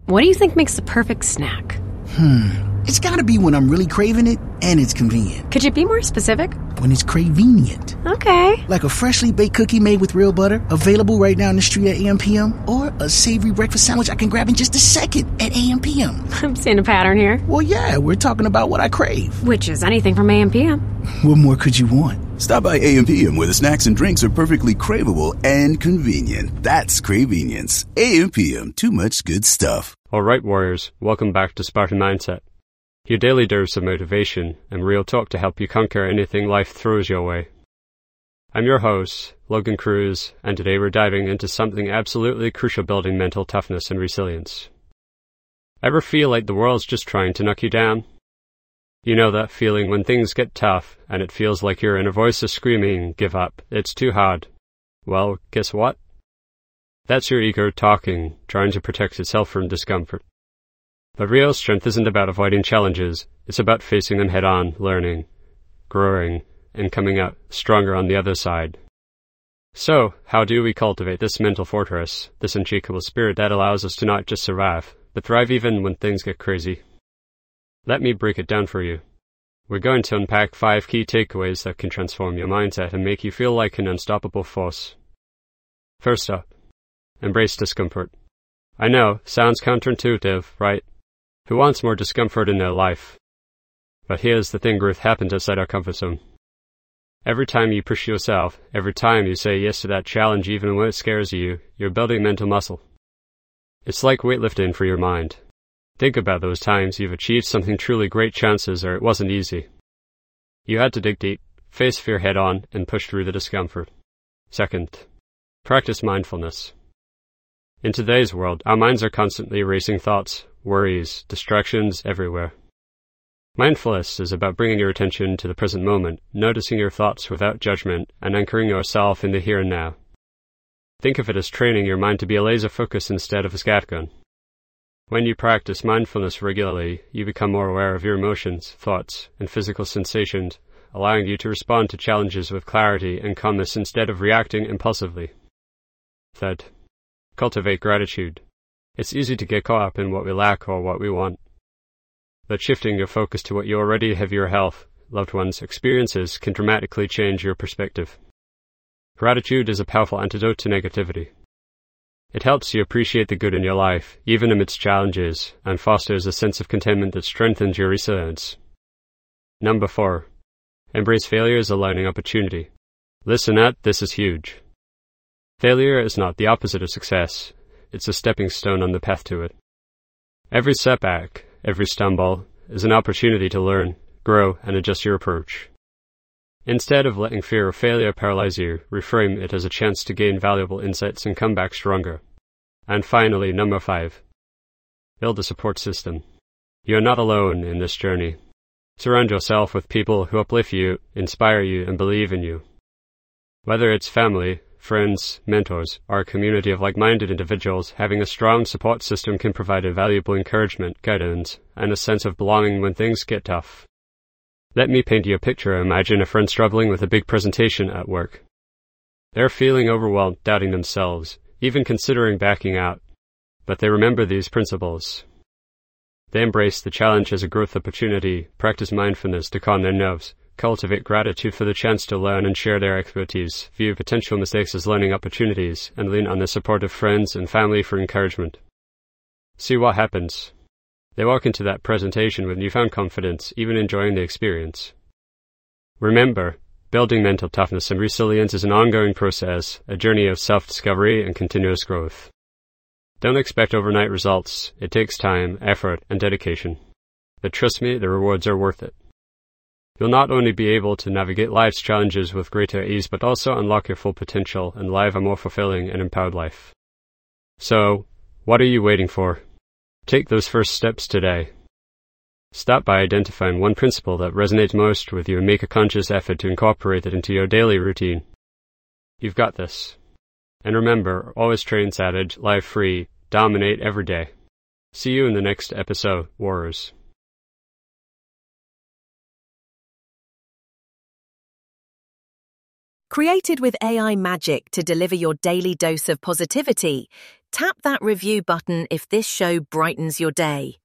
What do you think makes the perfect snack? It's gotta be when I'm really craving it and it's convenient. Could you be more specific? When it's cravenient. Okay. Like a freshly baked cookie made with real butter, available right now in the street at AM/PM, or a savory breakfast sandwich I can grab in just a second at AM/PM. I'm seeing a pattern here. Well, yeah, we're talking about what I crave. Which is anything from AM/PM. What more could you want? Stop by AM/PM where the snacks and drinks are perfectly craveable and convenient. That's Cravenience. AM/PM, too much good stuff. Alright, Warriors, welcome back to Spartan Mindset. Your daily dose of motivation and real talk to help you conquer anything life throws your way. I'm your host, Logan Cruz, and today we're diving into something absolutely crucial, building mental toughness and resilience. Ever feel like the world's just trying to knock you down? You know that feeling when things get tough and it feels like your inner voice is screaming, give up, it's too hard. Well, guess what? That's your ego talking, trying to protect itself from discomfort. But real strength isn't about avoiding challenges, it's about facing them head on, learning, growing, and coming out stronger on the other side. So, how do we cultivate this mental fortress, this unshakable spirit that allows us to not just survive, but thrive even when things get crazy? Let me break it down for you. We're going to unpack 5 key takeaways that can transform your mindset and make you feel like an unstoppable force. First up, embrace discomfort. I know, sounds counterintuitive, right? Who wants more discomfort in their life? But here's the thing, growth happens outside our comfort zone. Every time you push yourself, every time you say yes to that challenge even when it scares you, you're building mental muscle. It's like weightlifting for your mind. Think about those times you've achieved something truly great, chances or it wasn't easy. You had to dig deep, face fear head on, and push through the discomfort. Second, practice mindfulness. In today's world, our minds are constantly racing thoughts, worries, distractions everywhere. Mindfulness is about bringing your attention to the present moment, noticing your thoughts without judgment, and anchoring yourself in the here and now. Think of it as training your mind to be a laser focus instead of a scattergun. When you practice mindfulness regularly, you become more aware of your emotions, thoughts, and physical sensations, allowing you to respond to challenges with clarity and calmness instead of reacting impulsively. Third, cultivate gratitude. It's easy to get caught up in what we lack or what we want. But shifting your focus to what you already have, your health, loved ones, experiences, can dramatically change your perspective. Gratitude is a powerful antidote to negativity. It helps you appreciate the good in your life, even amidst challenges, and fosters a sense of contentment that strengthens your resilience. Number 4. Embrace failure as a learning opportunity. Listen up, this is huge. Failure is not the opposite of success. It's a stepping stone on the path to it. Every setback, every stumble, is an opportunity to learn, grow, and adjust your approach. Instead of letting fear of failure paralyze you, reframe it as a chance to gain valuable insights and come back stronger. And finally, number 5. Build a support system. You are not alone in this journey. Surround yourself with people who uplift you, inspire you, and believe in you. Whether it's family, friends, mentors, or a community of like-minded individuals, having a strong support system can provide invaluable encouragement, guidance, and a sense of belonging when things get tough. Let me paint you a picture. Imagine a friend struggling with a big presentation at work. They're feeling overwhelmed, doubting themselves, even considering backing out. But they remember these principles. They embrace the challenge as a growth opportunity, practice mindfulness to calm their nerves, cultivate gratitude for the chance to learn and share their expertise, view potential mistakes as learning opportunities, and lean on their supportive friends and family for encouragement. See what happens. They walk into that presentation with newfound confidence, even enjoying the experience. Remember, building mental toughness and resilience is an ongoing process, a journey of self-discovery and continuous growth. Don't expect overnight results. It takes time, effort, and dedication. But trust me, the rewards are worth it. You'll not only be able to navigate life's challenges with greater ease, but also unlock your full potential and live a more fulfilling and empowered life. So, what are you waiting for? Take those first steps today. Start by identifying one principle that resonates most with you and make a conscious effort to incorporate it into your daily routine. You've got this. And remember, always train savage, live free, dominate every day. See you in the next episode, Warriors. Created with AI magic to deliver your daily dose of positivity, Tap that review button if this show brightens your day.